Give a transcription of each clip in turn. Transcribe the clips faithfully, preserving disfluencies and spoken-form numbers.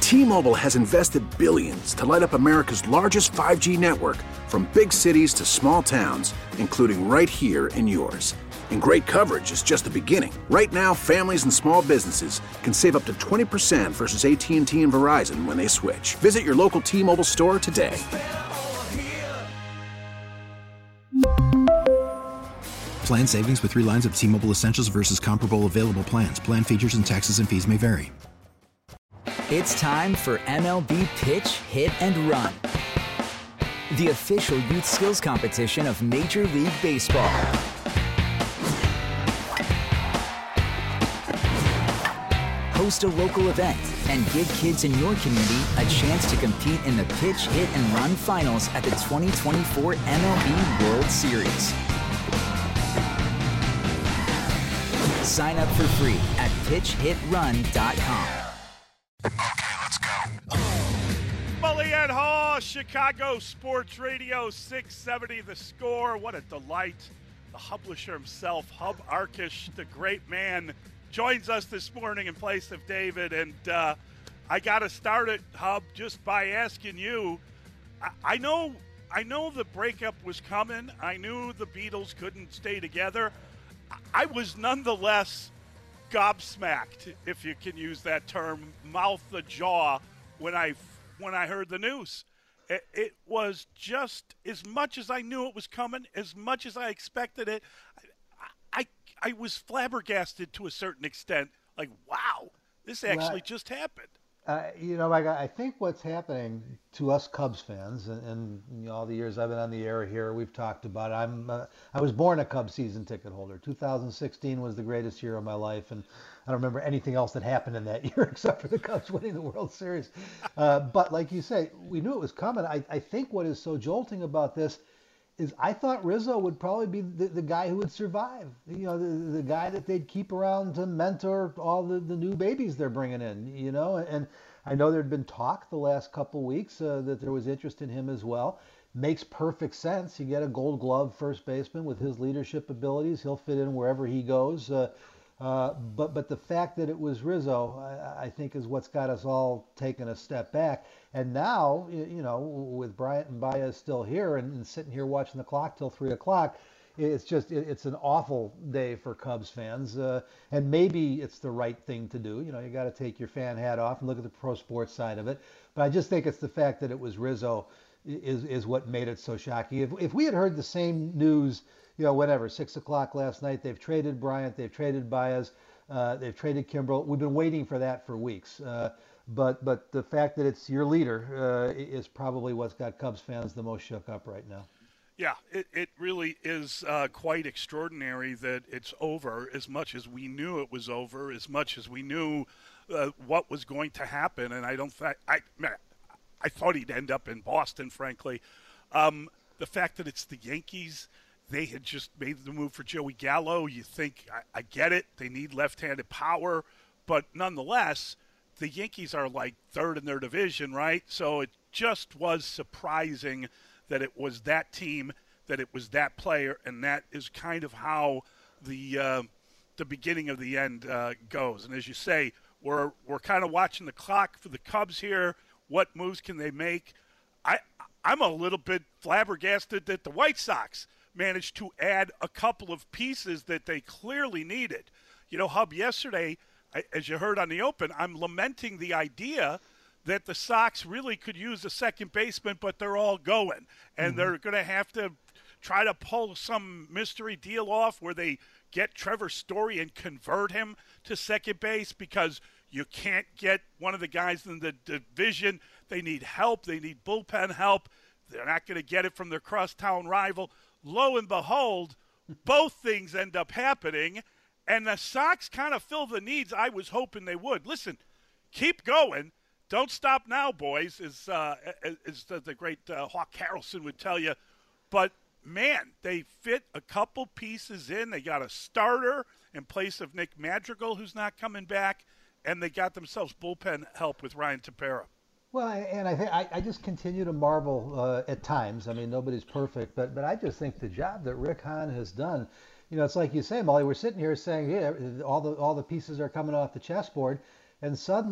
T-Mobile has invested billions to light up America's largest five G network, from big cities to small towns, including right here in yours. And great coverage is just the beginning. Right now, families and small businesses can save up to twenty percent versus A T and T and Verizon when they switch. Visit your local T-Mobile store today. Plan savings with three lines of T-Mobile Essentials versus comparable available plans. Plan features and taxes and fees may vary. It's time for M L B Pitch, Hit, and Run, the official youth skills competition of Major League Baseball. Host a local event and give kids in your community a chance to compete in the Pitch, Hit, and Run finals at the twenty twenty-four M L B World Series. Sign up for free at pitch hit run dot com. Okay, let's go. Mully and Haw, Chicago Sports Radio six seventy The Score. What a delight. The Hublisher himself, Hub Arkush, the great man, joins us this morning in place of David. And uh, I got to start it, Hub, just by asking you. I, I know I know the breakup was coming. I knew the Beatles couldn't stay together. I was nonetheless gobsmacked, if you can use that term, mouth the jaw, when I when I heard the news. It, it was just, as much as I knew it was coming, as much as I expected it, I, I, I was flabbergasted to a certain extent. Like, wow, this actually well, just happened. Uh, you know, Mike, I think what's happening to us Cubs fans, and, and you know, all the years I've been on the air here, we've talked about it. I'm, uh, I was born a Cubs season ticket holder. two thousand sixteen was the greatest year of my life, and I don't remember anything else that happened in that year except for the Cubs winning the World Series. Uh, but like you say, we knew it was coming. I, I think what is so jolting about this is I thought Rizzo would probably be the, the guy who would survive. You know, the, the guy that they'd keep around to mentor all the, the new babies they're bringing in, you know. And I know there'd been talk the last couple weeks uh, that there was interest in him as well. Makes perfect sense. You get a Gold Glove first baseman with his leadership abilities. He'll fit in wherever he goes. Uh, uh, but but the fact that it was Rizzo, I, I think, is what's got us all taking a step back. And now, you know, with Bryant and Baez still here and, and sitting here watching the clock till three o'clock, it's just it, it's an awful day for Cubs fans. Uh, and maybe it's the right thing to do. You know, you got to take your fan hat off and look at the pro sports side of it. But I just think it's the fact that it was Rizzo is is what made it so shocking. If if we had heard the same news, you know, whatever, six o'clock last night, they've traded Bryant, they've traded Baez, uh, they've traded Kimbrel. We've been waiting for that for weeks. Uh, But but the fact that it's your leader uh, is probably what's got Cubs fans the most shook up right now. Yeah, it, it really is uh, quite extraordinary that it's over, as much as we knew it was over, as much as we knew uh, what was going to happen. And I don't think I man, I thought he'd end up in Boston, frankly. Um, the fact that it's the Yankees, they had just made the move for Joey Gallo. You think, I, I get it, they need left-handed power, but nonetheless, the Yankees are like third in their division, right? So it just was surprising that it was that team, that it was that player, and that is kind of how the uh, the beginning of the end uh, goes. And as you say, we're we're kind of watching the clock for the Cubs here. What moves can they make? I I'm a little bit flabbergasted that the White Sox managed to add a couple of pieces that they clearly needed. You know, Hub, yesterday, as you heard on the open, I'm lamenting the idea that the Sox really could use a second baseman, but they're all going. And mm-hmm. they're going to have to try to pull some mystery deal off where they get Trevor Story and convert him to second base, because you can't get one of the guys in the division. They need help. They need bullpen help. They're not going to get it from their crosstown rival. Lo and behold, both things end up happening. And the Sox kind of fill the needs I was hoping they would. Listen, keep going. Don't stop now, boys, as, uh, as the, the great uh, Hawk Harrelson would tell you. But, man, they fit a couple pieces in. They got a starter in place of Nick Madrigal, who's not coming back, and they got themselves bullpen help with Ryan Tepera. Well, and I, th- I I just continue to marvel uh, at times. I mean, nobody's perfect, but but I just think the job that Rick Hahn has done, you know, it's like you say, Molly, we're sitting here saying, yeah, all the all the pieces are coming off the chessboard, and suddenly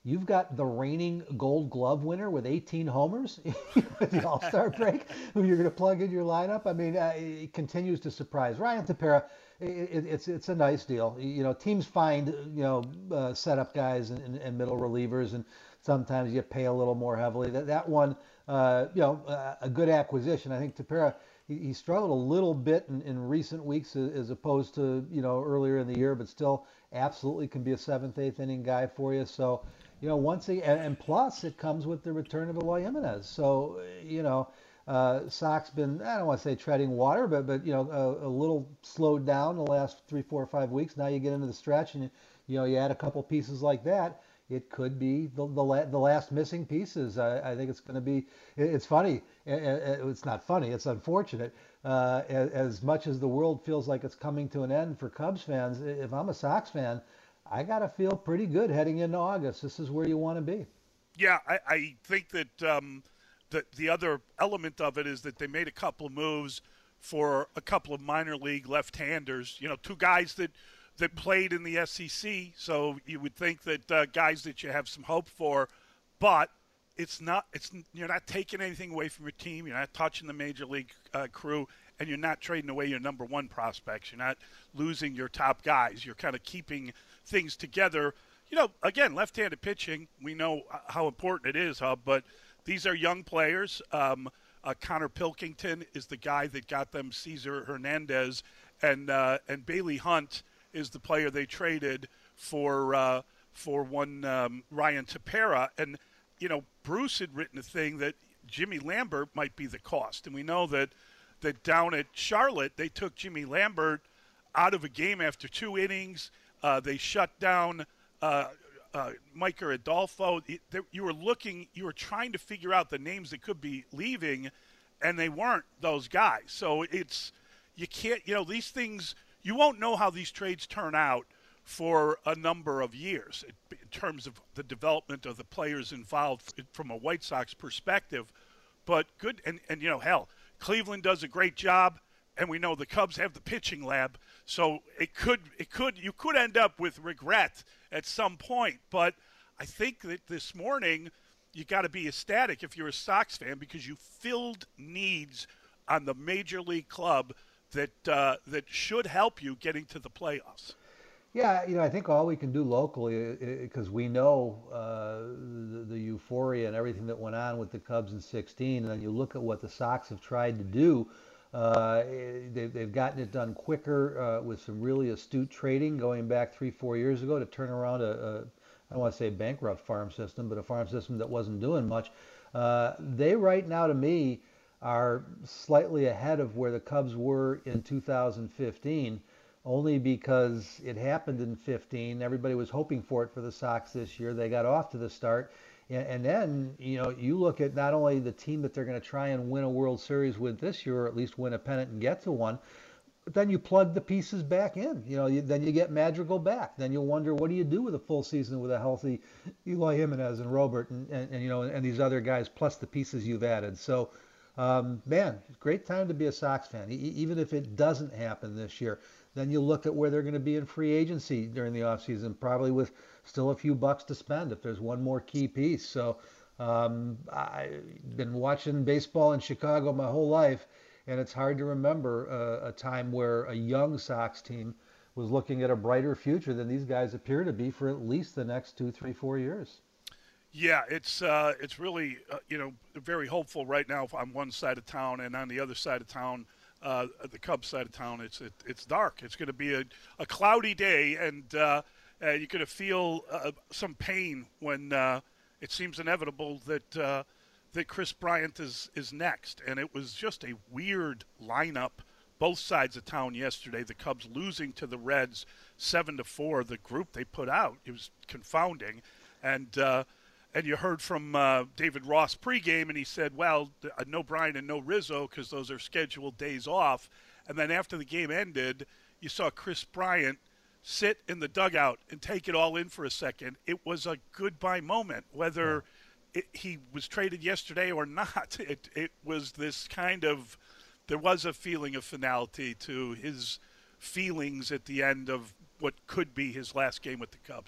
You've got the reigning Gold Glove winner with eighteen homers at the All-Star break, who you're going to plug in your lineup. I mean, uh, it continues to surprise. Ryan Tepera, it, it, it's it's a nice deal. You know, teams find you know uh, setup guys and, and, and middle relievers, and sometimes you pay a little more heavily. That that one, uh, you know, uh, a good acquisition. I think Tepera, he, he struggled a little bit in, in recent weeks as, as opposed to you know earlier in the year, but still absolutely can be a seventh, eighth inning guy for you. So. You know, once he, and, and plus it comes with the return of Eloy Jimenez. So, you know, uh, Sox been, I don't want to say treading water, but, but you know, a, a little slowed down the last three, four, or five weeks. Now you get into the stretch and, you, you know, you add a couple pieces like that. It could be the the, la- the last missing pieces. I, I think it's going to be, it, it's funny. It, it, it's not funny. It's unfortunate. Uh, as, as much as the world feels like it's coming to an end for Cubs fans, if I'm a Sox fan, I got to feel pretty good heading into August. This is where you want to be. Yeah, I, I think that um, the, the other element of it is that they made a couple of moves for a couple of minor league left-handers, you know, two guys that, that played in the S E C, so you would think that uh, guys that you have some hope for, but it's not. It's you're not taking anything away from your team. You're not touching the major league uh, crew, and you're not trading away your number one prospects. You're not losing your top guys. You're kind of keeping things together. You know, again, left-handed pitching, we know how important it is, Hub, but these are young players. Um, uh, Connor Pilkington is the guy that got them Cesar Hernandez, and uh, and Bailey Hunt is the player they traded for uh, for one um, Ryan Tepera. And, you know, Bruce had written a thing that Jimmy Lambert might be the cost. And we know that, that down at Charlotte, they took Jimmy Lambert out of a game after two innings. Uh, they shut down uh, uh, Mike Adolfo. You were looking, you were trying to figure out the names that could be leaving, and they weren't those guys. So it's, you can't, you know, these things, you won't know how these trades turn out for a number of years in terms of the development of the players involved from a White Sox perspective. But good, and, and you know, hell, Cleveland does a great job, and we know the Cubs have the pitching lab, so it could, it could, you could end up with regret at some point. But I think that this morning you got to be ecstatic if you're a Sox fan, because you filled needs on the major league club that uh, that should help you getting to the playoffs. Yeah, you know, I think all we can do locally, because we know uh, the, the euphoria and everything that went on with the Cubs in sixteen, and then you look at what the Sox have tried to do. Uh, they, they've gotten it done quicker uh, with some really astute trading going back three, four years ago to turn around a, a I don't want to say bankrupt farm system, but a farm system that wasn't doing much. Uh, they right now, to me, are slightly ahead of where the Cubs were in two thousand fifteen, only because it happened in fifteen. Everybody was hoping for it for the Sox this year. They got off to the start. And, and then, you know, you look at not only the team that they're going to try and win a World Series with this year, or at least win a pennant and get to one, but then you plug the pieces back in. You know, you, then you get Madrigal back. Then you'll wonder, what do you do with a full season with a healthy Eloy Jimenez and Robert and, and, and you know, and these other guys, plus the pieces you've added. So, Um, man, great time to be a Sox fan, e- even if it doesn't happen this year. Then you look at where they're going to be in free agency during the offseason, probably with still a few bucks to spend if there's one more key piece. So um, I've been watching baseball in Chicago my whole life, and it's hard to remember a, a time where a young Sox team was looking at a brighter future than these guys appear to be for at least the next two, three, four years. Yeah, it's uh, it's really, uh, you know, very hopeful right now on one side of town, and on the other side of town, uh, the Cubs side of town, it's it, it's dark. It's going to be a, a cloudy day, and uh, uh, you're going to feel uh, some pain when uh, it seems inevitable that uh, that Kris Bryant is, is next. And it was just a weird lineup, both sides of town yesterday. The Cubs losing to the Reds seven to four. The group they put out, it was confounding, and. Uh, And you heard from uh, David Ross pregame, and he said, well, uh, no Bryant and no Rizzo because those are scheduled days off. And then after the game ended, you saw Kris Bryant sit in the dugout and take it all in for a second. It was a goodbye moment, whether yeah. it, he was traded yesterday or not. It, it was this kind of – there was a feeling of finality to his feelings at the end of what could be his last game with the Cubs.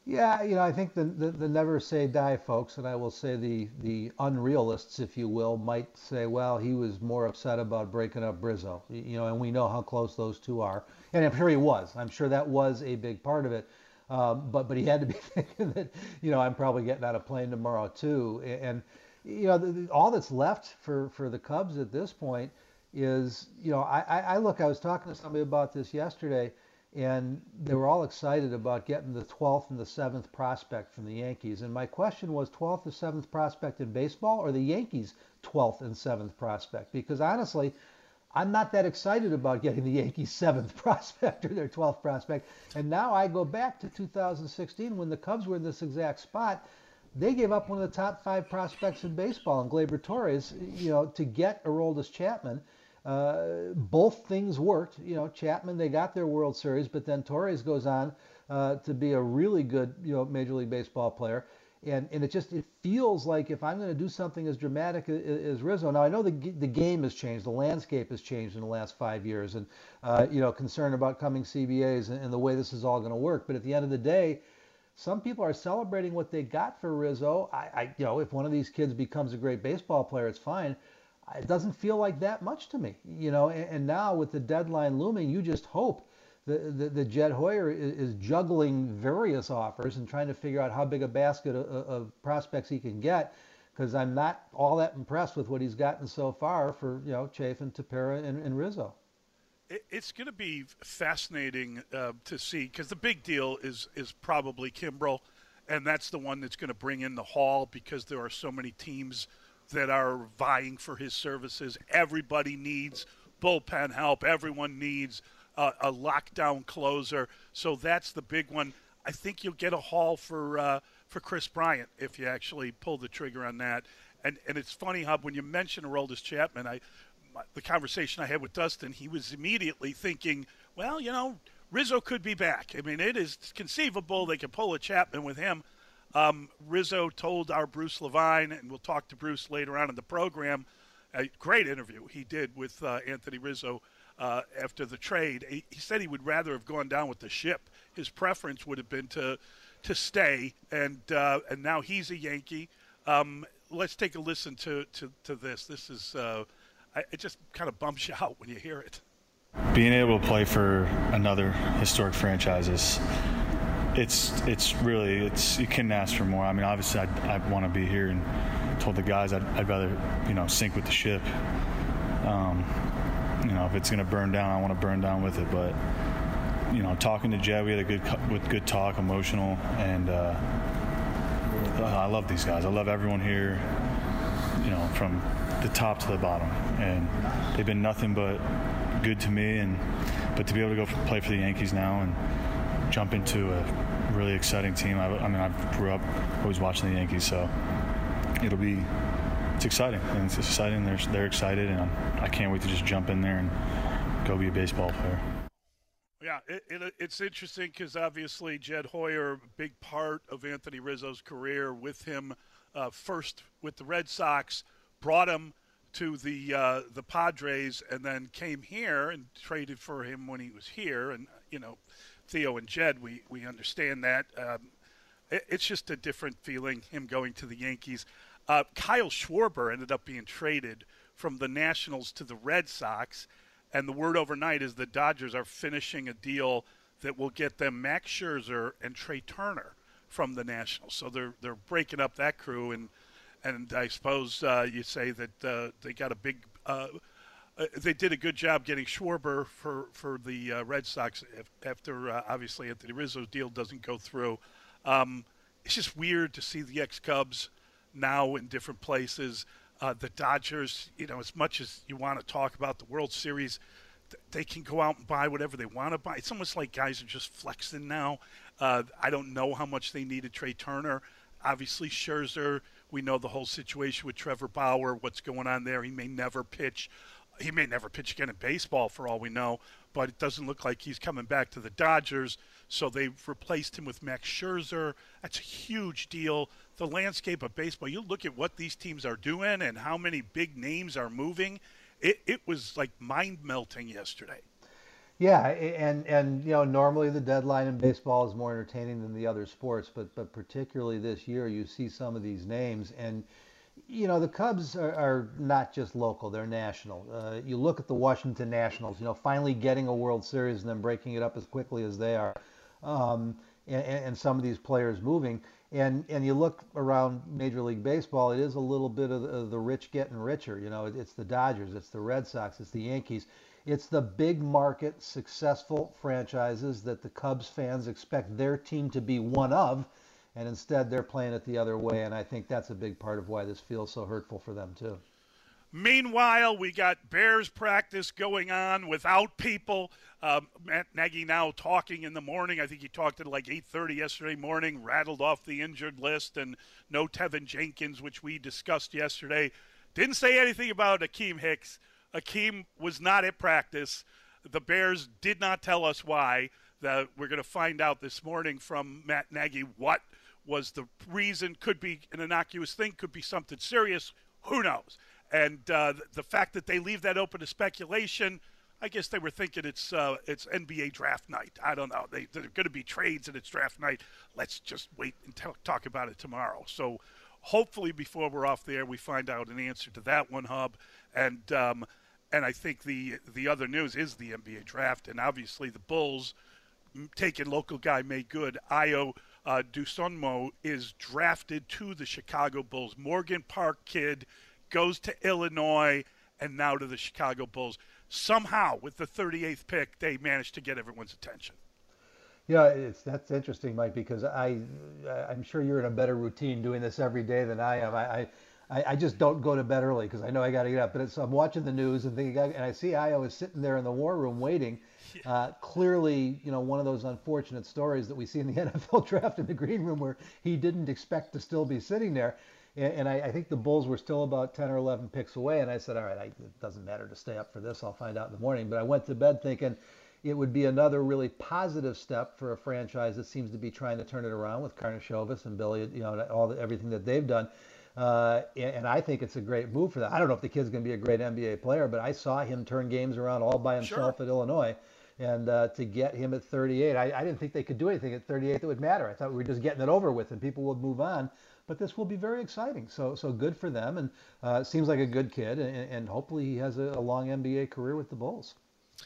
Yeah, you know, I think the, the, the never say die folks, and I will say the, the unrealists, if you will, might say, well, he was more upset about breaking up Rizzo, you know, and we know how close those two are. And I'm sure he was. I'm sure that was a big part of it. Um, but but he had to be thinking that, you know, I'm probably getting on a plane tomorrow too. And, you know, the, the, all that's left for, for the Cubs at this point is, you know, I, I I look, I was talking to somebody about this yesterday, and they were all excited about getting the twelfth and the seventh prospect from the Yankees. And my question was twelfth or seventh prospect in baseball, or the Yankees' twelfth and seventh prospect? Because honestly, I'm not that excited about getting the Yankees' seventh prospect or their twelfth prospect. And now I go back to two thousand sixteen when the Cubs were in this exact spot. They gave up one of the top five prospects in baseball in Gleyber Torres, you know, to get Aroldis Chapman. Uh, both things worked. You know, Chapman, they got their World Series, but then Torres goes on uh, to be a really good, you know, Major League Baseball player. And and it just it feels like if I'm going to do something as dramatic as, as Rizzo, now I know the the game has changed, the landscape has changed in the last five years, and uh, you know, concern about coming C B As and, and the way this is all going to work. But at the end of the day, some people are celebrating what they got for Rizzo. I, I you know, if one of these kids becomes a great baseball player, it's fine. It doesn't feel like that much to me, you know. And, and now with the deadline looming, you just hope that, that, that Jed Hoyer is, is juggling various offers and trying to figure out how big a basket of, of prospects he can get. Because I'm not all that impressed with what he's gotten so far for, you know, Chafin, Tepera, and, and Rizzo. It's going to be fascinating uh, to see, because the big deal is is probably Kimbrel, and that's the one that's going to bring in the haul, because there are so many teams that are vying for his services. Everybody needs bullpen help. Everyone needs uh, a lockdown closer. So that's the big one. I think you'll get a haul for uh, for Chris Bryant if you actually pull the trigger on that. And and it's funny how when you mention Aroldis Chapman, I my, the conversation I had with Dustin, he was immediately thinking, well, you know, Rizzo could be back. I mean, it is conceivable they could pull a Chapman with him. Um, Rizzo told our Bruce Levine, and we'll talk to Bruce later on in the program, a great interview he did with uh, Anthony Rizzo uh, after the trade. He, he said he would rather have gone down with the ship. His preference would have been to to stay, and uh, and now he's a Yankee. Um, let's take a listen to, to, to this. This is uh, I, it just kind of bumps you out when you hear it. Being able to play for another historic franchise is it's it's really it's you couldn't ask for more. I mean, obviously I I want to be here, and told the guys I'd, I'd rather you know sink with the ship. Um, you know, if it's gonna burn down, I want to burn down with it. But you know, talking to Jed, we had a good with good talk, emotional, and uh, I love these guys. I love everyone here. You know, from the top to the bottom, and they've been nothing but good to me. And but to be able to go play for the Yankees now and jump into a really exciting team. I, I mean, I grew up always watching the Yankees, so it'll be it's exciting, and it's exciting. They're they're excited, and I'm, I can't wait to just jump in there and go be a baseball player. Yeah, it, it, it's interesting because obviously Jed Hoyer, a big part of Anthony Rizzo's career, with him uh, first with the Red Sox, brought him to the uh, the Padres, and then came here and traded for him when he was here. And you know, Theo and Jed, we we understand that. Um, it, it's just a different feeling, him going to the Yankees. Uh, Kyle Schwarber ended up being traded from the Nationals to the Red Sox, and the word overnight is the Dodgers are finishing a deal that will get them Max Scherzer and Trey Turner from the Nationals. So they're they're breaking up that crew, and and I suppose uh, you say that uh, they got a big uh, uh, they did a good job getting Schwarber for for the uh, Red Sox after uh, obviously Anthony Rizzo's deal doesn't go through. Um, it's just weird to see the ex-Cubs now in different places. Uh, the Dodgers, you know, as much as you want to talk about the World Series, th- they can go out and buy whatever they want to buy. It's almost like guys are just flexing now. Uh, I don't know how much they needed Trey Turner. Obviously, Scherzer, we know the whole situation with Trevor Bauer, what's going on there. He may never pitch. He may never pitch again in baseball for all we know, but it doesn't look like he's coming back to the Dodgers. So they've replaced him with Max Scherzer. That's a huge deal. The landscape of baseball, you look at what these teams are doing and how many big names are moving. It, it was like mind-melting yesterday. Yeah, and and you know normally the deadline in baseball is more entertaining than the other sports, but but particularly this year you see some of these names, and you know the Cubs are, are not just local; they're national. Uh, you look at the Washington Nationals, you know, finally getting a World Series and then breaking it up as quickly as they are, um, and, and some of these players moving. And and you look around Major League Baseball, it is a little bit of the, of the rich getting richer. You know, it's the Dodgers, it's the Red Sox, it's the Yankees. It's the big market, successful franchises that the Cubs fans expect their team to be one of, and instead they're playing it the other way, and I think that's a big part of why this feels so hurtful for them too. Meanwhile, we got Bears practice going on without people. Um, Matt Nagy now talking in the morning. I think he talked at like eight thirty yesterday morning, rattled off the injured list, and no Tevin Jenkins, which we discussed yesterday. Didn't say anything about Akeem Hicks. Akeem was not at practice. The Bears did not tell us why. That we're going to find out this morning from Matt Nagy what was the reason. Could be an innocuous thing, could be something serious. Who knows? And uh, the fact that they leave that open to speculation, I guess they were thinking it's uh, it's N B A draft night. I don't know. They, they're going to be trades and it's draft night. Let's just wait and t- talk about it tomorrow. So hopefully before we're off the air, we find out an answer to that one, Hub. And um, and I think the the other news is the N B A draft. And obviously the Bulls taking local guy made good. Ayo uh, Dosunmu is drafted to the Chicago Bulls. Morgan Park kid goes to Illinois and now to the Chicago Bulls. Somehow, with the thirty-eighth pick, they managed to get everyone's attention. Yeah, it's that's interesting, Mike, because I, I'm sure you're in a better routine doing this every day than I am. I, I, I just don't go to bed early because I know I got to get up. But it's, I'm watching the news and thinking, and I see Ayo is sitting there in the war room waiting. Yeah. Uh, clearly, you know, one of those unfortunate stories that we see in the N F L draft in the green room where he didn't expect to still be sitting there. And, and I, I think the Bulls were still about ten or eleven picks away. And I said, all right, I, it doesn't matter to stay up for this. I'll find out in the morning. But I went to bed thinking it would be another really positive step for a franchise that seems to be trying to turn it around with Karnisovas and Billy, you know, all the, everything that they've done. Uh, and, and I think it's a great move for that. I don't know if the kid's going to be a great N B A player, but I saw him turn games around all by himself sure. at Illinois. And uh, to get him at thirty-eight, I, I didn't think they could do anything at thirty-eight that would matter. I thought we were just getting it over with and people would move on. But this will be very exciting. So so good for them. And uh, seems like a good kid. And, and hopefully he has a, a long N B A career with the Bulls.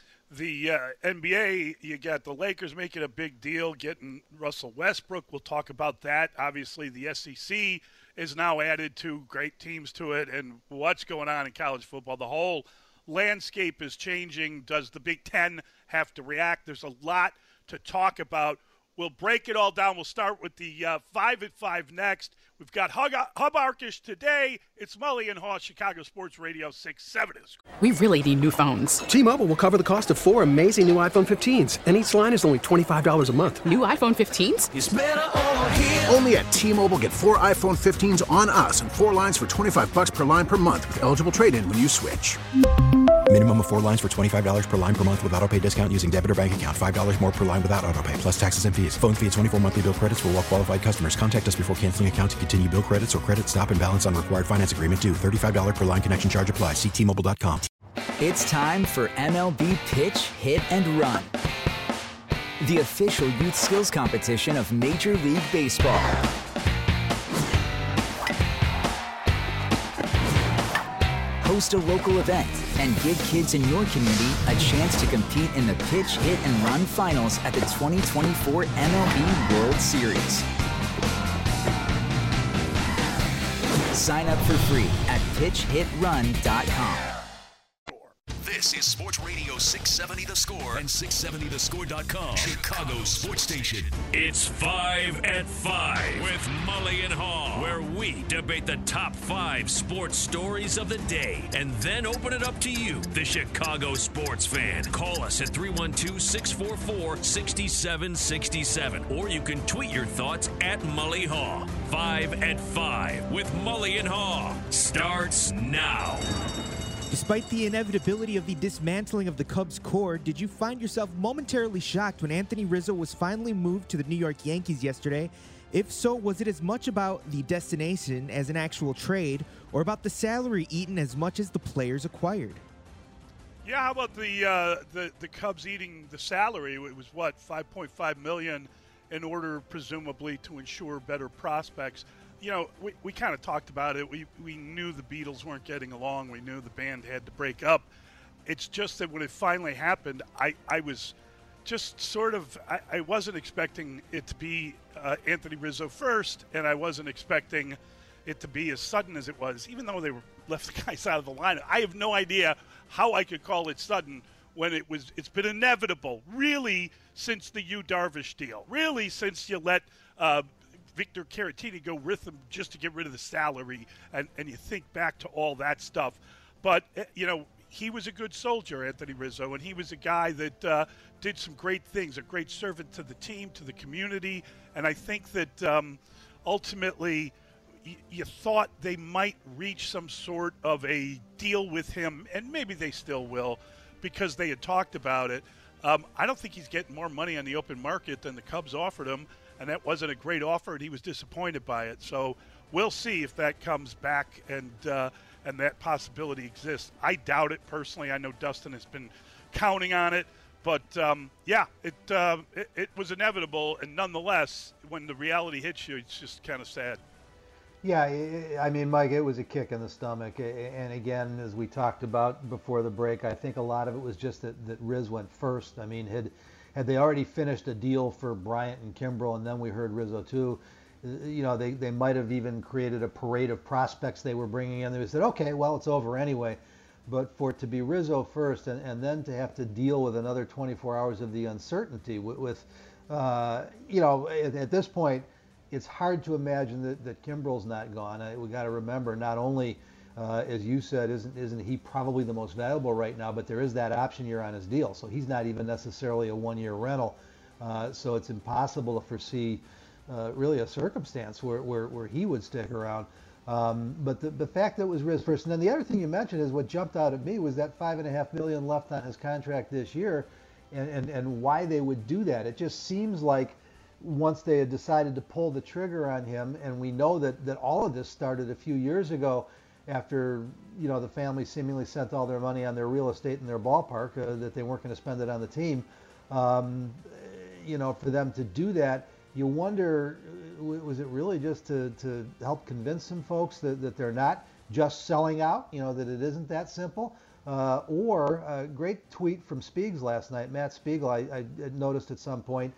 The uh, N B A, you got the Lakers making a big deal, getting Russell Westbrook. We'll talk about that. Obviously, the S E C is now added to great teams to it. And what's going on in college football? The whole landscape is changing. Does the Big Ten have to react? There's a lot to talk about. We'll break it all down. We'll start with the uh, five at five next. We've got Hub, Hub Arkish today. It's Mully and Haw, Chicago Sports Radio six seventy. We really need new phones. T-Mobile will cover the cost of four amazing new iPhone fifteens, and each line is only twenty-five dollars a month. New iPhone fifteens? It's better over here. Only at T-Mobile, get four iPhone fifteens on us and four lines for twenty-five dollars per line per month with eligible trade-in when you switch. Minimum of four lines for twenty-five dollars per line per month with autopay discount using debit or bank account. five dollars more per line without autopay, plus taxes and fees. Phone fee at twenty-four monthly bill credits for well-qualified customers. Contact us before canceling account to continue bill credits or credit stop and balance on required finance agreement due. thirty-five dollars per line connection charge applies. See T Mobile dot com. It's time for M L B Pitch, Hit, and Run, the official youth skills competition of Major League Baseball. Host a local event and give kids in your community a chance to compete in the Pitch, Hit, and Run finals at the twenty twenty-four M L B World Series. Sign up for free at pitch hit run dot com. This is Sports Radio six seventy The Score and six seventy the score dot com, Chicago's sports station. It's Five at Five with Mully and Haw, where we debate the top five sports stories of the day and then open it up to you, the Chicago sports fan. Call us at three one two, six four four, six seven six seven, or you can tweet your thoughts at Mully Haw. Five at Five with Mully and Haw starts now. Despite the inevitability of the dismantling of the Cubs core, did you find yourself momentarily shocked when Anthony Rizzo was finally moved to the New York Yankees yesterday? If so, was it as much about the destination as an actual trade, or about the salary eaten as much as the players acquired? Yeah, how about the uh, the the Cubs eating the salary? It was what, five point five million dollars in order, presumably, to ensure better prospects. You know, we, we kind of talked about it. We we knew the Beatles weren't getting along. We knew the band had to break up. It's just that when it finally happened, I, I was just sort of, I, I wasn't expecting it to be uh, Anthony Rizzo first, and I wasn't expecting it to be as sudden as it was, even though they were left the guys out of the lineup. I have no idea how I could call it sudden when it was, it's been inevitable, really, since the Yu Darvish deal, really since you let uh, Victor Caratini go with him just to get rid of the salary, and, and you think back to all that stuff. But, you know, he was a good soldier, Anthony Rizzo, and he was a guy that uh, did some great things, a great servant to the team, to the community, and I think that um, ultimately y- you thought they might reach some sort of a deal with him, and maybe they still will, because they had talked about it. Um, I don't think he's getting more money on the open market than the Cubs offered him, and that wasn't a great offer, and he was disappointed by it. So we'll see if that comes back and uh, and that possibility exists. I doubt it personally. I know Dustin has been counting on it, but um, yeah, it, uh, it it was inevitable, and nonetheless, when the reality hits you, it's just kind of sad. Yeah, I mean, Mike, it was a kick in the stomach. And again, as we talked about before the break, I think a lot of it was just that, that Riz went first. I mean, had had they already finished a deal for Bryant and Kimbrel, and then we heard Rizzo too, you know, they, they might have even created a parade of prospects they were bringing in. They said, okay, well, it's over anyway. But for it to be Rizzo first and, and then to have to deal with another twenty-four hours of the uncertainty with, with uh, you know, at, at this point, it's hard to imagine that, that Kimbrel's not gone. I, we got to remember, not only, uh, as you said, isn't isn't he probably the most valuable right now, but there is that option year on his deal. So he's not even necessarily a one-year rental. Uh, so it's impossible to foresee uh, really a circumstance where, where, where he would stick around. Um, but the, the fact that it was Riz first, and then the other thing you mentioned is what jumped out at me was that five and a half million left on his contract this year, and, and, and why they would do that. It just seems like once they had decided to pull the trigger on him, and we know that, that all of this started a few years ago after, you know, the family seemingly spent all their money on their real estate in their ballpark, uh, that they weren't going to spend it on the team. Um, you know, for them to do that, you wonder, was it really just to, to help convince some folks that, that they're not just selling out, you know, that it isn't that simple? Uh, or a great tweet from Spiegs last night, Matt Spiegel, I, I noticed at some point,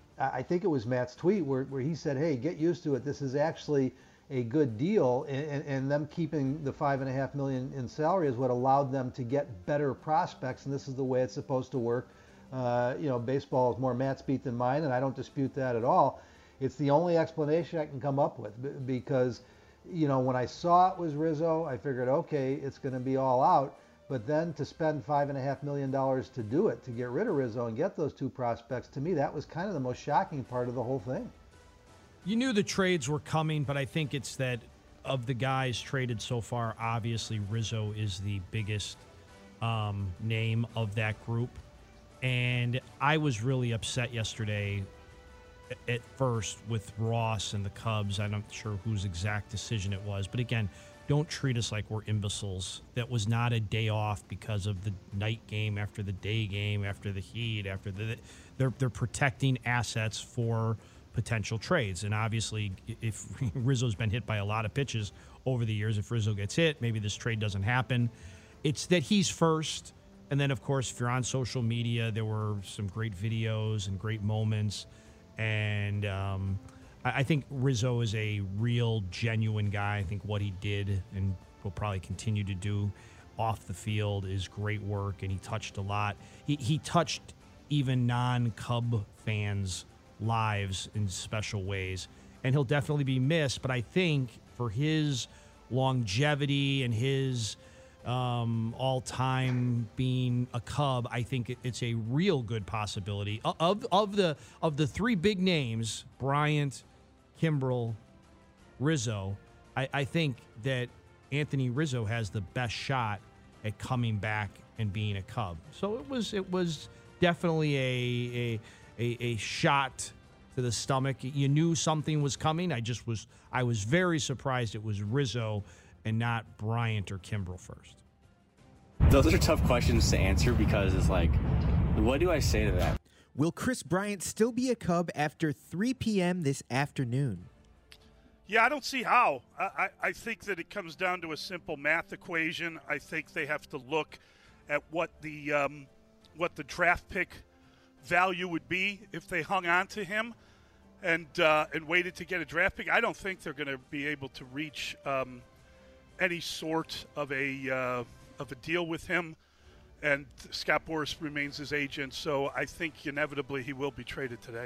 I think it was Matt's tweet where, where he said, hey, get used to it. This is actually a good deal. And, and, and them keeping the five and a half million in salary is what allowed them to get better prospects. And this is the way it's supposed to work. Uh, you know, baseball is more Matt's beat than mine, and I don't dispute that at all. It's the only explanation I can come up with because, you know, when I saw it was Rizzo, I figured, okay, it's going to be all out. But then to spend five and a half million dollars to do it, to get rid of Rizzo and get those two prospects, to me, that was kind of the most shocking part of the whole thing. You knew the trades were coming, but I think it's that of the guys traded so far, obviously Rizzo is the biggest um, name of that group. And I was really upset yesterday at first with Ross and the Cubs. I'm not sure whose exact decision it was. But again, don't treat us like we're imbeciles. That was not a day off because of the night game, after the day game, after the heat, after the they're they're protecting assets for potential trades. And obviously, if Rizzo's been hit by a lot of pitches over the years, if Rizzo gets hit, maybe this trade doesn't happen. It's that he's first. And then, of course, if you're on social media, there were some great videos and great moments. And um, I think Rizzo is a real, genuine guy. I think what he did and will probably continue to do off the field is great work, and he touched a lot. He, he touched even non-Cub fans' lives in special ways, and he'll definitely be missed. But I think for his longevity and his um, all-time being a Cub, I think it, it's a real good possibility. Of, of, the, of the three big names, Bryant, Kimbrel, Rizzo, I, I think that Anthony Rizzo has the best shot at coming back and being a Cub. So it was it was definitely a a, a, a shot to the stomach. You knew something was coming. I just was I was very surprised it was Rizzo and not Bryant or Kimbrel first. Those are tough questions to answer because it's like, what do I say to that? Will Kris Bryant still be a Cub after three p.m. this afternoon? Yeah, I don't see how. I, I, I think that it comes down to a simple math equation. I think they have to look at what the um, what the draft pick value would be if they hung on to him and uh, and waited to get a draft pick. I don't think they're going to be able to reach um, any sort of a uh, of a deal with him. And Scott Boras remains his agent, so I think inevitably he will be traded today.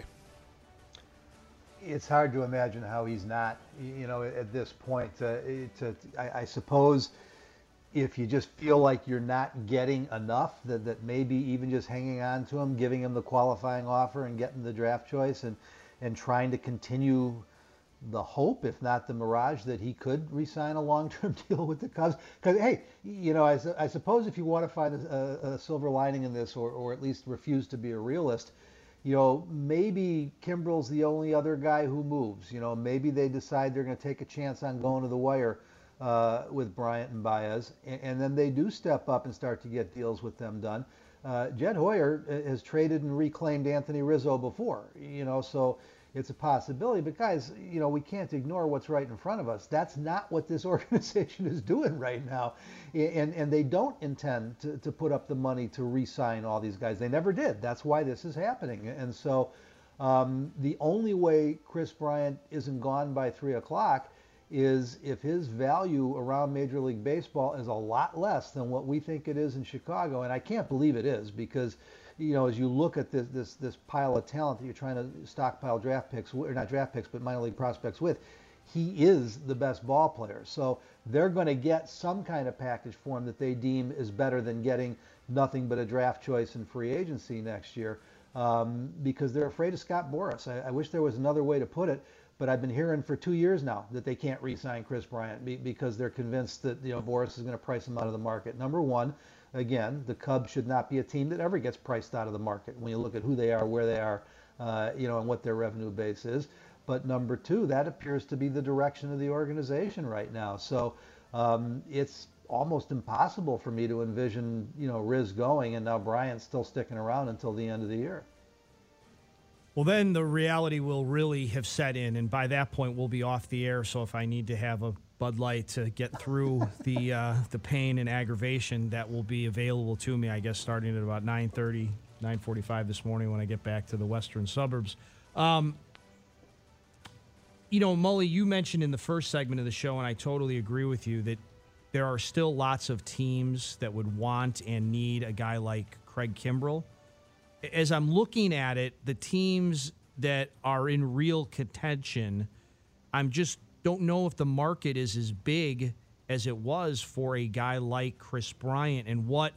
It's hard to imagine how he's not, you know, at this point. Uh, to, I, I suppose if you just feel like you're not getting enough, that, that maybe even just hanging on to him, giving him the qualifying offer and getting the draft choice and, and trying to continue the hope, if not the mirage, that he could re-sign a long-term deal with the Cubs. Because, hey, you know, I, I suppose if you want to find a, a silver lining in this, or, or at least refuse to be a realist, you know, maybe Kimbrel's the only other guy who moves. You know, maybe they decide they're going to take a chance on going to the wire uh, with Bryant and Baez, and, and then they do step up and start to get deals with them done. Uh, Jed Hoyer has traded and reclaimed Anthony Rizzo before, you know, so it's a possibility. But guys, you know, we can't ignore what's right in front of us. That's not what this organization is doing right now. And and they don't intend to, to put up the money to re-sign all these guys. They never did. That's why this is happening. And so um, the only way Kris Bryant isn't gone by three o'clock is if his value around Major League Baseball is a lot less than what we think it is in Chicago. And I can't believe it is, because you know, as you look at this this this pile of talent that you're trying to stockpile draft picks, or not draft picks, but minor league prospects with, he is the best ball player. So they're going to get some kind of package for him that they deem is better than getting nothing but a draft choice in free agency next year, um, because they're afraid of Scott Boras. I, I wish there was another way to put it, but I've been hearing for two years now that they can't re-sign Kris Bryant be, because they're convinced that, you know, Boras is going to price him out of the market. Number one. Again, the Cubs should not be a team that ever gets priced out of the market when you look at who they are, where they are, uh, you know, and what their revenue base is. But number two, that appears to be the direction of the organization right now. So um, it's almost impossible for me to envision, you know, Riz going and now Bryant still sticking around until the end of the year. Well, then the reality will really have set in, and by that point we'll be off the air. So if I need to have a Bud Light to get through the uh, the pain and aggravation, that will be available to me, I guess, starting at about nine thirty, nine forty-five this morning when I get back to the western suburbs. Um, you know, Mully, you mentioned in the first segment of the show, and I totally agree with you, that there are still lots of teams that would want and need a guy like Craig Kimbrel. As I'm looking at it, the teams that are in real contention, I'm just don't know if the market is as big as it was for a guy like Kris Bryant and what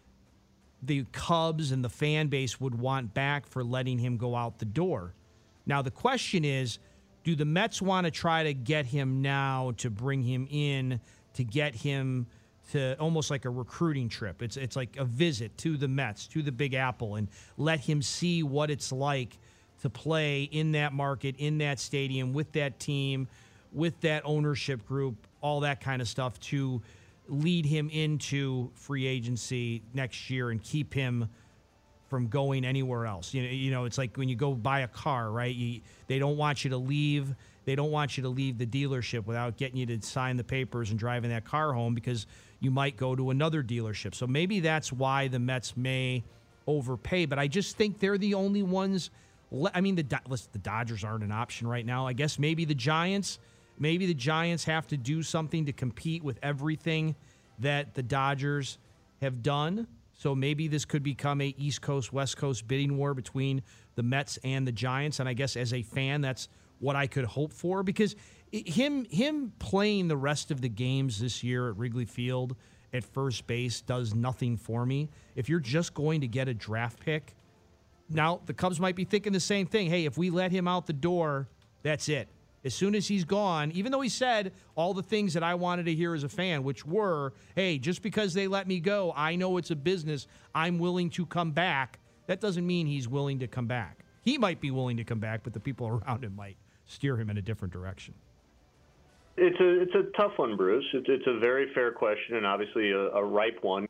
the Cubs and the fan base would want back for letting him go out the door. Now, the question is, do the Mets want to try to get him now to bring him in, to get him to almost like a recruiting trip? It's it's like a visit to the Mets, to the Big Apple, and let him see what it's like to play in that market, in that stadium, with that team, with that ownership group, all that kind of stuff, to lead him into free agency next year and keep him from going anywhere else. You know, you know, it's like when you go buy a car, right? You, they don't want you to leave. They don't want you to leave the dealership without getting you to sign the papers and driving that car home, because you might go to another dealership. So maybe that's why the Mets may overpay. But I just think they're the only ones. I mean, the listen, the Dodgers aren't an option right now. I guess maybe the Giants. Maybe the Giants have to do something to compete with everything that the Dodgers have done. So maybe this could become a East Coast, West Coast bidding war between the Mets and the Giants. And I guess as a fan, that's what I could hope for, because him him playing the rest of the games this year at Wrigley Field at first base does nothing for me. If you're just going to get a draft pick, now the Cubs might be thinking the same thing. Hey, if we let him out the door, that's it. As soon as he's gone, even though he said all the things that I wanted to hear as a fan, which were, hey, just because they let me go, I know it's a business, I'm willing to come back. That doesn't mean he's willing to come back. He might be willing to come back, but the people around him might steer him in a different direction. It's a it's a tough one, Bruce. It's, it's a very fair question and obviously a, a ripe one. The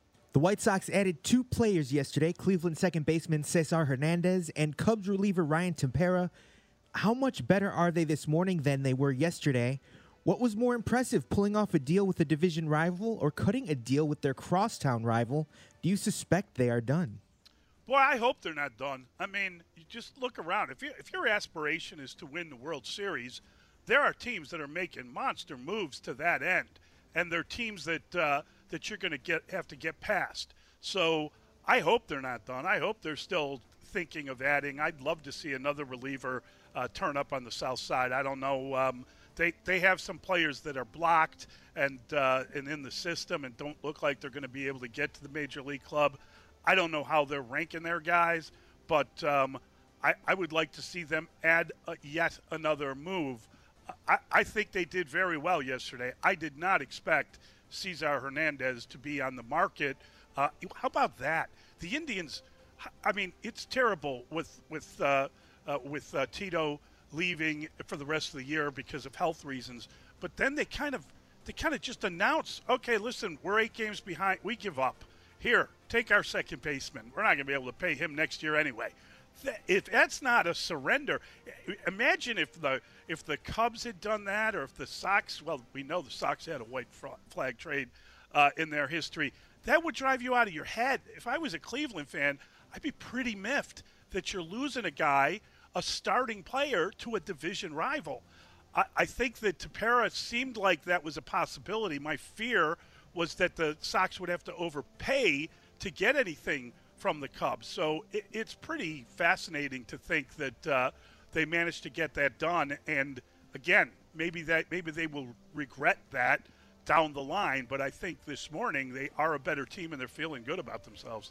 White Sox added two players yesterday, Cleveland second baseman Cesar Hernandez and Cubs reliever Ryan Tepera. How much better are they this morning than they were yesterday? What was more impressive, pulling off a deal with a division rival or cutting a deal with their crosstown rival? Do you suspect they are done? Boy, I hope they're not done. I mean, you just look around. If, you, if your aspiration is to win the World Series, there are teams that are making monster moves to that end, and they're teams that uh, that you're going to get have to get past. So I hope they're not done. I hope they're still thinking of adding. I'd love to see another reliever uh, turn up on the south side. I don't know. Um, they they have some players that are blocked and uh, and in the system and don't look like they're going to be able to get to the major league club. I don't know how they're ranking their guys, but um, I, I would like to see them add uh, yet another move. I, I think they did very well yesterday. I did not expect Cesar Hernandez to be on the market. Uh, how about that? The Indians, I mean, it's terrible with with uh, uh, with uh, Tito leaving for the rest of the year because of health reasons. But then they kind of they kind of just announce, okay, listen, we're eight games behind. We give up. Here, take our second baseman. We're not going to be able to pay him next year anyway. If that's not a surrender, imagine if the if the Cubs had done that, or if the Sox. Well, we know the Sox had a white flag trade uh, in their history. That would drive you out of your head. If I was a Cleveland fan, I'd be pretty miffed that you're losing a guy, a starting player, to a division rival. I, I think that Tepera seemed like that was a possibility. My fear was that the Sox would have to overpay to get anything from the Cubs. So it, it's pretty fascinating to think that uh, they managed to get that done. And again, maybe that maybe they will regret that down the line. But I think this morning they are a better team and they're feeling good about themselves.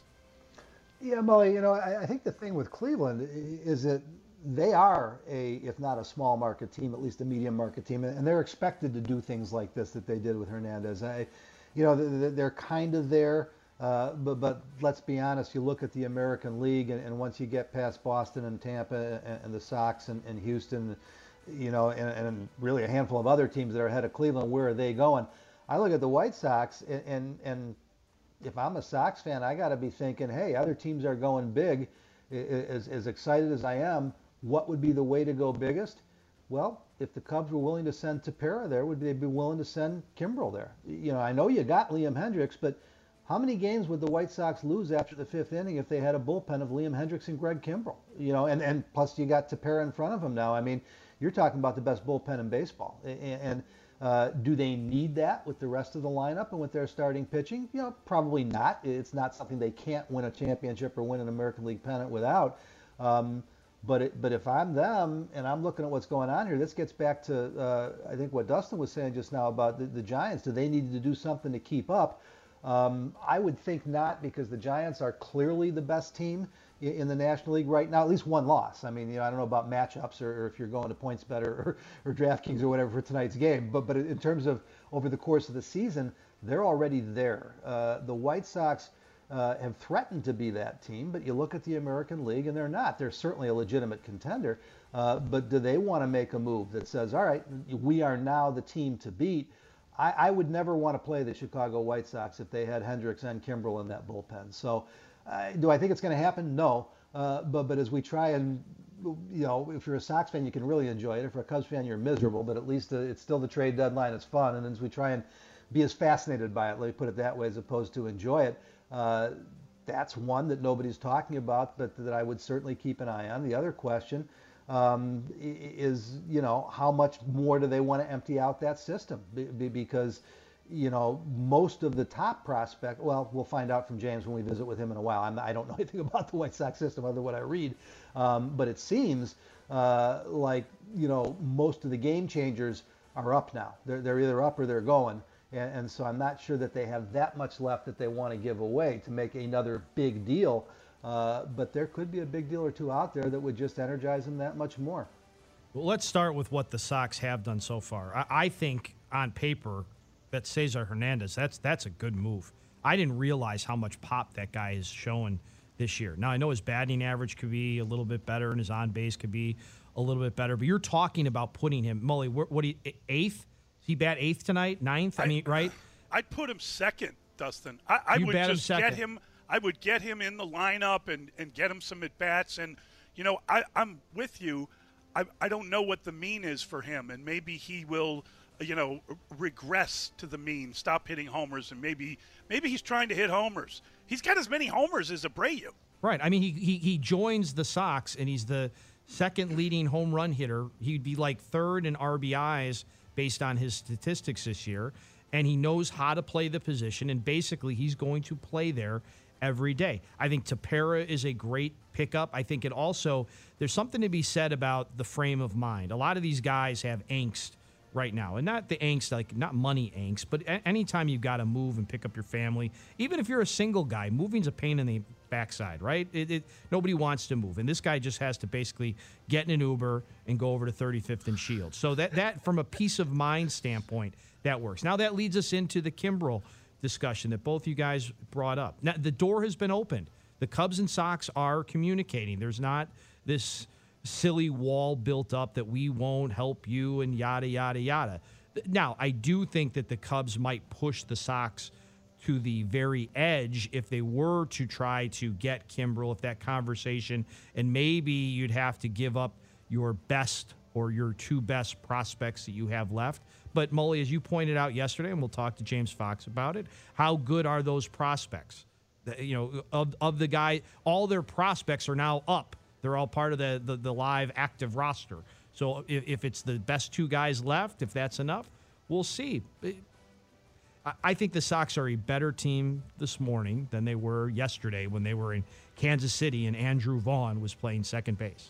Yeah, Mully, you know, I, I think the thing with Cleveland is that they are a, if not a small market team, at least a medium market team, and they're expected to do things like this that they did with Hernandez. I, you know, they're kind of there. Uh, but, but let's be honest, you look at the American League, and, and once you get past Boston and Tampa and, and the Sox and, and Houston, you know, and, and really a handful of other teams that are ahead of Cleveland, where are they going? I look at the White Sox, and, and, and if I'm a Sox fan, I got to be thinking, hey, other teams are going big. As, as excited as I am, what would be the way to go biggest? Well, if the Cubs were willing to send Tepera there, would they be willing to send Kimbrel there? You know, I know you got Liam Hendriks, but how many games would the White Sox lose after the fifth inning if they had a bullpen of Liam Hendriks and Greg Kimbrel? You know, and, and plus you got Tepera in front of him now. I mean, you're talking about the best bullpen in baseball. And, and uh, do they need that with the rest of the lineup and with their starting pitching? You know, probably not. It's not something they can't win a championship or win an American League pennant without. Um, but it, but if I'm them and I'm looking at what's going on here, this gets back to uh, I think what Dustin was saying just now about the, the Giants. Do they need to do something to keep up? Um, I would think not, because the Giants are clearly the best team in, in the National League right now, at least one loss. I mean, you know, I don't know about matchups or, or if you're going to PointsBet or, or DraftKings or whatever for tonight's game, but but in terms of over the course of the season, they're already there. Uh, the White Sox uh, have threatened to be that team, but you look at the American League and they're not. They're certainly a legitimate contender, uh, but do they want to make a move that says, all right, we are now the team to beat? I, I would never want to play the Chicago White Sox if they had Hendricks and Kimbrel in that bullpen. So uh, do I think it's going to happen? No. Uh, but but as we try and, you know, if you're a Sox fan, you can really enjoy it. If you're a Cubs fan, you're miserable. But at least uh, it's still the trade deadline. It's fun. And as we try and be as fascinated by it, let me put it that way, as opposed to enjoy it, uh, that's one that nobody's talking about, but that I would certainly keep an eye on. The other question um, is, you know, how much more do they want to empty out that system? Be, because, you know, most of the top prospect, well, we'll find out from James when we visit with him in a while. I'm, I don't know anything about the White Sox system other than what I read. Um, but it seems uh, like, you know, most of the game changers are up now. They're, they're either up or they're going. And, and so I'm not sure that they have that much left that they want to give away to make another big deal. Uh, but there could be a big deal or two out there that would just energize them that much more. Well, let's start with what the Sox have done so far. I, I think on paper that Cesar Hernandez, that's that's a good move. I didn't realize how much pop that guy is showing this year. Now, I know his batting average could be a little bit better and his on-base could be a little bit better, but you're talking about putting him, Mully, what, what do you, eighth? Does he bat eighth tonight? Ninth? I, I mean, right? I'd put him second Dustin. I, I You would bat him just second. get him. I would get him in the lineup and, and get him some at bats. And you know, I, I'm with you. I I don't know what the mean is for him, and maybe he will, you know, regress to the mean, stop hitting homers, and maybe maybe he's trying to hit homers. He's got as many homers as Abreu. Right. I mean, he, he he joins the Sox, and he's the second leading home run hitter. He'd be like third in R B Is based on his statistics this year, and he knows how to play the position, and basically he's going to play there every day. I think Tepera is a great pickup. I think it also, there's something to be said about the frame of mind. A lot of these guys have angst right now, and not the angst, like not money angst, but a- anytime you've got to move and pick up your family, even if you're a single guy, moving's a pain in the backside, right? It, it, nobody wants to move, and this guy just has to basically get in an Uber and go over to thirty-fifth and Shield. So that, that from a peace of mind standpoint, that works. Now that leads us into the Kimbrel discussion that both you guys brought up. Now the door has been opened. The Cubs and Sox are communicating. There's not this silly wall built up that we won't help you and yada, yada, yada. Now, I do think that the Cubs might push the Sox to the very edge if they were to try to get Kimbrel, if that conversation, and maybe you'd have to give up your best or your two best prospects that you have left. But, Mully, as you pointed out yesterday, and we'll talk to James Fox about it, how good are those prospects? The- You know, of, of the guy, all their prospects are now up. They're all part of the, the, the live active roster. So if, if it's the best two guys left, if that's enough, we'll see. I, I think the Sox are a better team this morning than they were yesterday when they were in Kansas City and Andrew Vaughn was playing second base.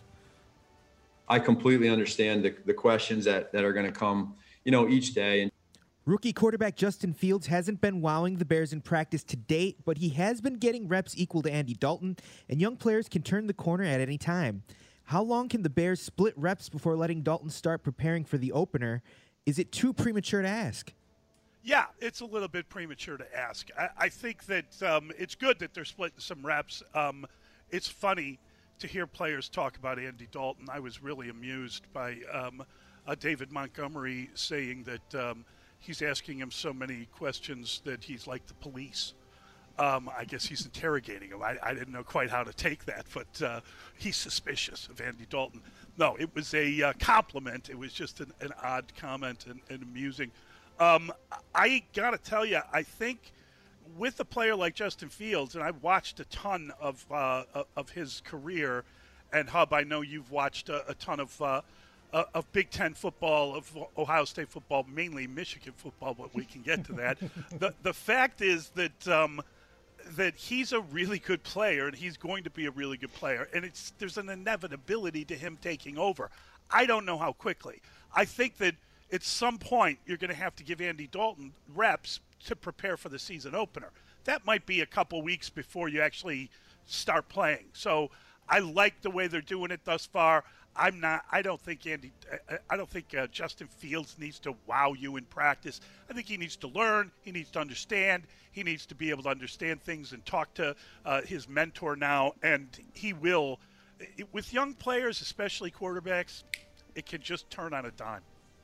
I completely understand the, the questions that, that are going to come, you know, each day. And Rookie quarterback Justin Fields hasn't been wowing the Bears in practice to date, but he has been getting reps equal to Andy Dalton, and young players can turn the corner at any time. How long can the Bears split reps before letting Dalton start preparing for the opener? Is it too premature to ask? Yeah, it's a little bit premature to ask. I, I think that um, it's good that they're splitting some reps. Um, it's funny to hear players talk about Andy Dalton. I was really amused by um, uh, David Montgomery saying that um, he's asking him so many questions that he's like the police. Um, I guess he's interrogating him. I, I didn't know quite how to take that, but uh, he's suspicious of Andy Dalton. No, it was a uh, compliment. It was just an, an odd comment and, and amusing. Um, I got to tell you, I think with a player like Justin Fields, and I've watched a ton of uh, of his career, and Hub, I know you've watched a, a ton of uh, of Big Ten football, of Ohio State football, mainly Michigan football, but we can get to that. the The fact is that um, that he's a really good player, and he's going to be a really good player, and it's there's an inevitability to him taking over. I don't know how quickly. I think that at some point you're going to have to give Andy Dalton reps to prepare for the season opener. That might be a couple weeks before you actually start playing. So I like the way they're doing it thus far. I'm not. I don't think Andy. I don't think uh, Justin Fields needs to wow you in practice. I think he needs to learn. He needs to understand. He needs to be able to understand things and talk to uh, his mentor now. And he will. It, with young players, especially quarterbacks, it can just turn on a dime.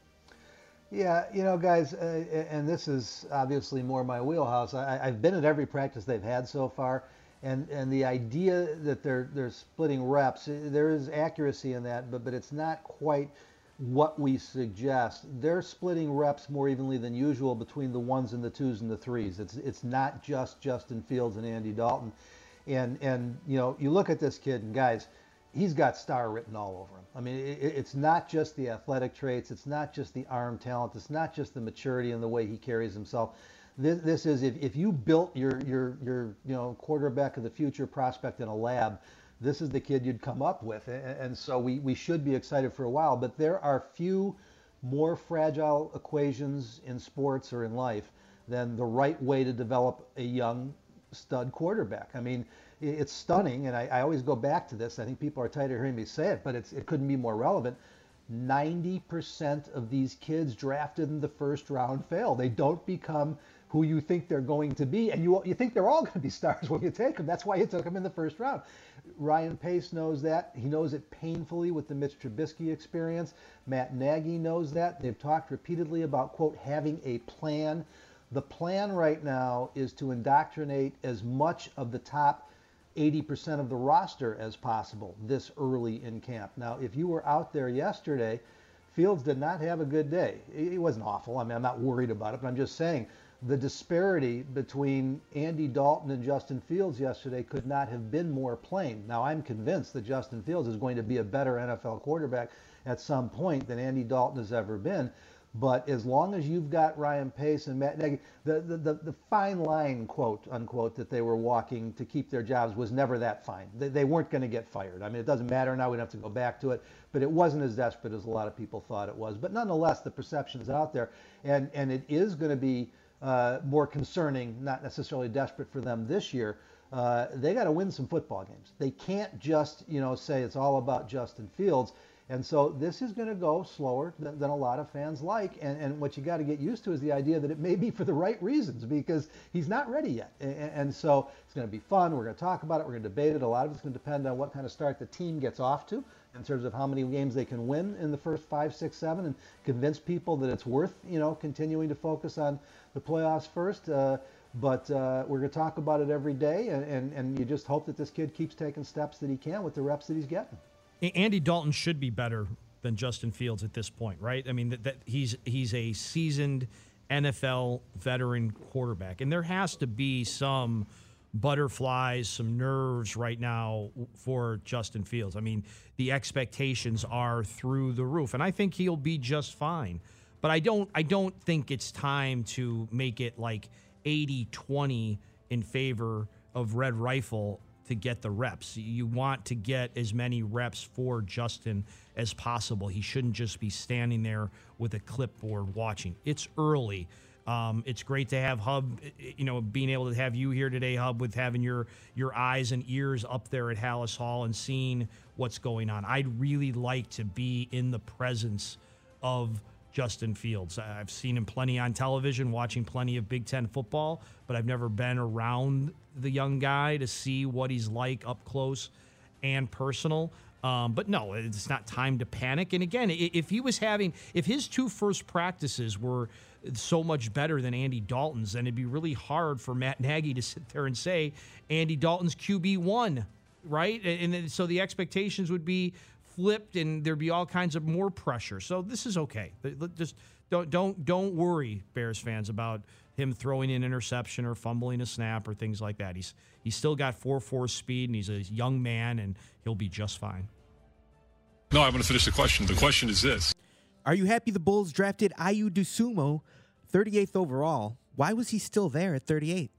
Yeah, you know, guys, uh, and this is obviously more my wheelhouse. I, I've been at every practice they've had so far, and, and the idea that they're they're splitting reps, there is accuracy in that, but but it's not quite what we suggest. They're splitting reps more evenly than usual between the ones and the twos and the threes. It's it's not just Justin Fields and Andy Dalton, and and you know, you look at this kid, and guys, he's got star written all over him. I mean, it, it's not just the athletic traits. It's not just the arm talent. It's not just the maturity and the way he carries himself. This, this is, if, if you built your, your, your you know, quarterback of the future prospect in a lab, this is the kid you'd come up with. And, and so we, we should be excited for a while. But there are few more fragile equations in sports or in life than the right way to develop a young stud quarterback. I mean, it's stunning, and I, I always go back to this. I think people are tired of hearing me say it, but it's, it couldn't be more relevant. ninety percent of these kids drafted in the first round fail. They don't become who you think they're going to be, and you you think they're all going to be stars when you take them. That's why you took them in the first round. Ryan Pace knows that. He knows it painfully with the Mitch Trubisky experience. Matt Nagy knows that. They've talked repeatedly about, quote, having a plan The plan right now is to indoctrinate as much of the top eighty percent of the roster as possible this early in camp. Now, if you were out there yesterday, Fields did not have a good day. It wasn't awful. I mean, I'm not worried about it, but I'm just saying the disparity between Andy Dalton and Justin Fields yesterday could not have been more plain. Now, I'm convinced that Justin Fields is going to be a better N F L quarterback at some point than Andy Dalton has ever been. But as long as you've got Ryan Pace and Matt Nagy, the, the, the, the fine line, quote, unquote, that they were walking to keep their jobs was never that fine. They, they weren't going to get fired. I mean, it doesn't matter now. We don't have to go back to it. But it wasn't as desperate as a lot of people thought it was. But nonetheless, the perception's out there. And, and it is going to be uh, more concerning, not necessarily desperate for them this year. Uh, they got to win some football games. They can't just, you know, say it's all about Justin Fields. And so this is going to go slower than, than a lot of fans like. And, and what you got to get used to is the idea that it may be for the right reasons, because he's not ready yet. And, and so it's going to be fun. We're going to talk about it. We're going to debate it. A lot of it's going to depend on what kind of start the team gets off to in terms of how many games they can win in the first five, six, seven, and convince people that it's worth, you know, continuing to focus on the playoffs first. Uh, but uh, we're going to talk about it every day. And, and, and you just hope that this kid keeps taking steps that he can with the reps that he's getting. Andy Dalton should be better than Justin Fields at this point, right? I mean, that, that he's he's a seasoned N F L veteran quarterback, and there has to be some butterflies, some nerves right now for Justin Fields. I mean, the expectations are through the roof, and I think he'll be just fine. But I don't I don't think it's time to make it like eighty twenty in favor of Red Rifle to get the reps. You want to get as many reps for Justin as possible. He shouldn't just be standing there with a clipboard watching. It's early. Um, it's great to have Hub, you know, being able to have you here today, Hub, with having your your eyes and ears up there at Hallis Hall and seeing what's going on. I'd really like to be in the presence of Justin Fields. I've seen him plenty on television, watching plenty of Big Ten football, but I've never been around the young guy to see what he's like up close and personal. Um, but no, it's not time to panic. And again, if he was having, if his two first practices were so much better than Andy Dalton's, then it'd be really hard for Matt Nagy to sit there and say Andy Dalton's Q B one, right? And, and so the expectations would be flipped, and there'd be all kinds of more pressure. So this is okay. Just don't don't don't worry, Bears fans, about him throwing an interception or fumbling a snap or things like that. He's he's still got four four speed, and he's a young man, and he'll be just fine. No, I'm going to finish the question. The question is this: Are you happy the Bulls drafted Ayu Dosunmu, thirty-eighth overall? Why was he still there at thirty-eight?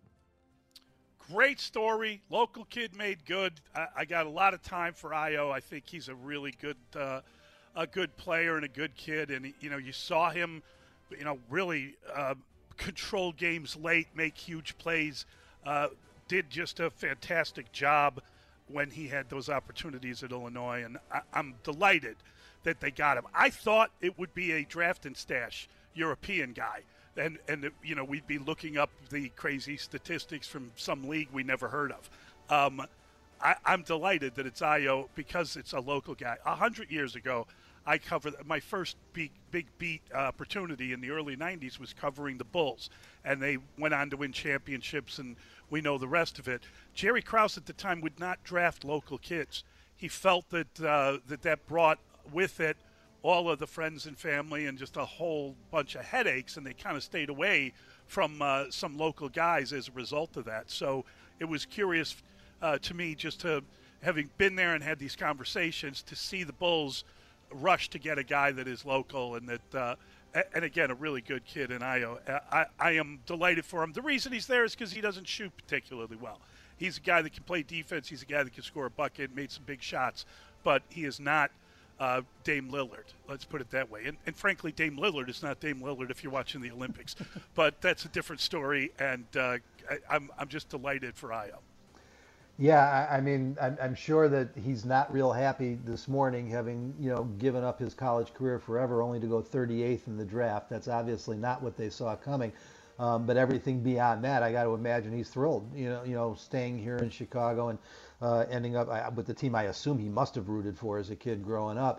Great story. Local kid made good. I, I got a lot of time for Ayo. I think he's a really good, uh, a good player and a good kid. And you know, you saw him, you know, really uh, control games late, make huge plays. Uh, did just a fantastic job when he had those opportunities at Illinois, and I, I'm delighted that they got him. I thought it would be a draft and stash European guy. And, and you know, we'd be looking up the crazy statistics from some league we never heard of. Um, I, I'm delighted that it's Ayo because it's a local guy. A hundred years ago, I covered my first big, big beat uh, opportunity in the early nineties was covering the Bulls, and they went on to win championships, and we know the rest of it. Jerry Krause at the time would not draft local kids. He felt that uh, that that brought with it all of the friends and family and just a whole bunch of headaches, and they kind of stayed away from uh, some local guys as a result of that. So it was curious uh, to me, just to having been there and had these conversations, to see the Bulls rush to get a guy that is local and that, uh, and again, a really good kid in Ayo. I, I am delighted for him. The reason he's there is because he doesn't shoot particularly well. He's a guy that can play defense. He's a guy that can score a bucket, made some big shots, but he is not Uh, Dame Lillard, let's put it that way. And, and frankly, Dame Lillard is not Dame Lillard if you're watching the Olympics. But that's a different story, and uh, I, I'm I'm just delighted for Ayo. Yeah, I, I mean, I'm, I'm sure that he's not real happy this morning, having, you know, given up his college career forever only to go thirty-eighth in the draft. That's obviously not what they saw coming. Um, but everything beyond that, I got to imagine he's thrilled, you know, you know, staying here in Chicago and uh, ending up I, with the team I assume he must have rooted for as a kid growing up.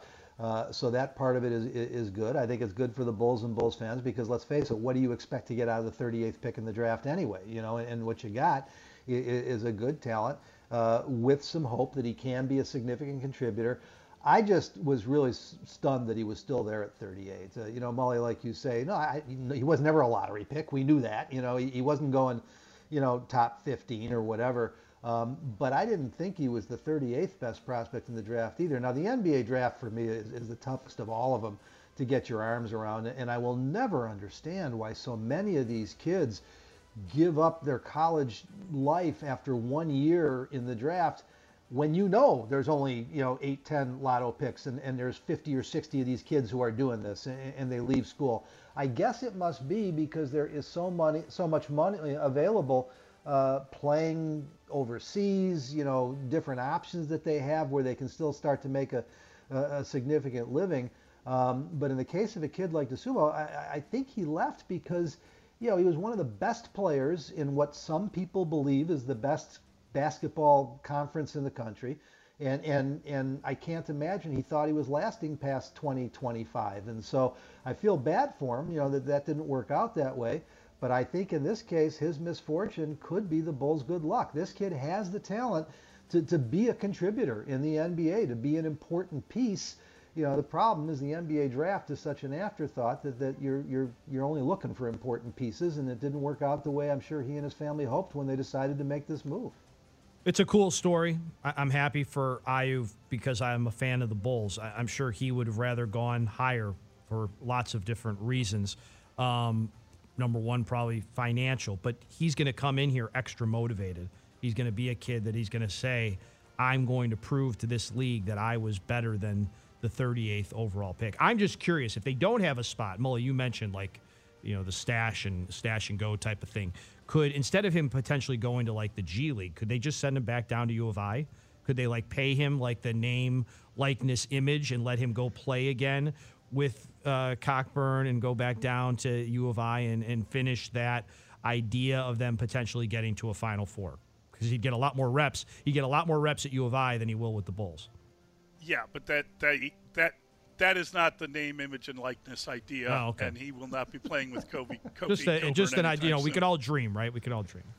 Uh, so that part of it is is good. I think it's good for the Bulls and Bulls fans because let's face it, what do you expect to get out of the thirty-eighth pick in the draft anyway? You know, and, and what you got is, is a good talent uh, with some hope that he can be a significant contributor. I just was really stunned that he was still there at thirty-eight. Uh, you know, Mully, like you say, no, I, he was never a lottery pick. We knew that. You know, he, he wasn't going, you know, top fifteen or whatever. Um, but I didn't think he was the thirty-eighth best prospect in the draft either. Now, the N B A draft for me is, is the toughest of all of them to get your arms around. And I will never understand why so many of these kids give up their college life after one year in the draft when you know there's only, you know, eight, ten lotto picks and, and there's fifty or sixty of these kids who are doing this and, and they leave school. I guess it must be because there is so money, so much money available uh, playing overseas, you know, different options that they have where they can still start to make a, a, a significant living. Um, but in the case of a kid like Dosunmu, I, I think he left because, you know, he was one of the best players in what some people believe is the best basketball conference in the country. And, and, and I can't imagine he thought he was lasting past twenty twenty-five. And so I feel bad for him, you know, that that didn't work out that way. But I think in this case, his misfortune could be the Bulls' good luck. This kid has the talent to, to be a contributor in the N B A, to be an important piece. You know, the problem is the N B A draft is such an afterthought that, that you're you're you're only looking for important pieces, and it didn't work out the way I'm sure he and his family hoped when they decided to make this move. It's a cool story. I, I'm happy for Ayo because I'm a fan of the Bulls. I, I'm sure he would have rather gone higher for lots of different reasons. Um, number one, probably financial, but he's going to come in here extra motivated. He's going to be a kid that he's going to say, I'm going to prove to this league that I was better than the thirty-eighth overall pick. I'm just curious, if they don't have a spot, Mully, you mentioned like, you know, the stash and stash and go type of thing. Could, instead of him potentially going to like the G League, could they just send him back down to U of I? Could they like pay him like the name, likeness, image and let him go play again with uh, Cockburn and go back down to U of I and, and finish that idea of them potentially getting to a Final Four? Because he'd get a lot more reps. He'd get a lot more reps at U of I than he will with the Bulls. Yeah, but that that that that is not the name, image, and likeness idea, oh, okay. and he will not be playing with Kobe. Kobe just a, just an idea. You know, we soon. could all dream, right? We could all dream.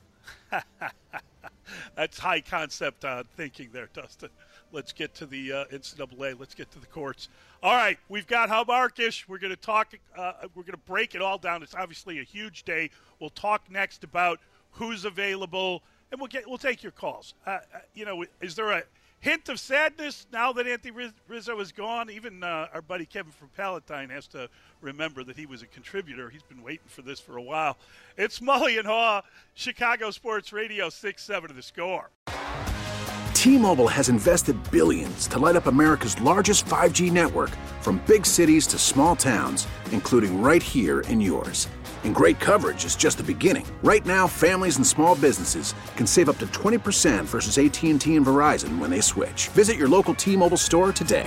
That's high concept uh, thinking there, Dustin. Let's get to the uh, N C double A. Let's get to the courts. All right, we've got Hub Arkush. We're going to talk. Uh, we're going to break it all down. It's obviously a huge day. We'll talk next about who's available, and we'll get we'll take your calls. Uh, uh, you know, is there a hint of sadness now that Anthony Rizzo is gone? Even uh, our buddy Kevin from Palatine has to remember that he was a contributor. He's been waiting for this for a while. It's Mully and Haw, Chicago Sports Radio, six seven to the Score. T-Mobile has invested billions to light up America's largest five G network, from big cities to small towns, including right here in yours. And great coverage is just the beginning. Right now, families and small businesses can save up to twenty percent versus A T and T and Verizon when they switch. Visit your local T-Mobile store today.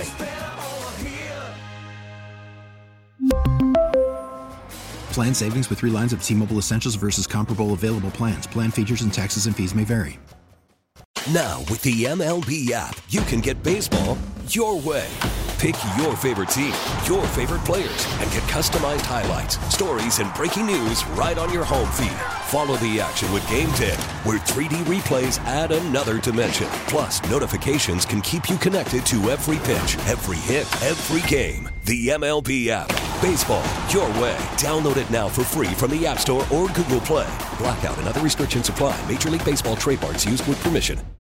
Plan savings with three lines of T-Mobile Essentials versus comparable available plans. Plan features and taxes and fees may vary. Now, with the M L B app, you can get baseball your way. Pick your favorite team, your favorite players, and get customized highlights, stories, and breaking news right on your home feed. Follow the action with Game Day, where three D replays add another dimension. Plus, notifications can keep you connected to every pitch, every hit, every game. The M L B app. Baseball your way. Download it now for free from the App Store or Google Play. Blackout and other restrictions apply. Major League Baseball trademarks used with permission.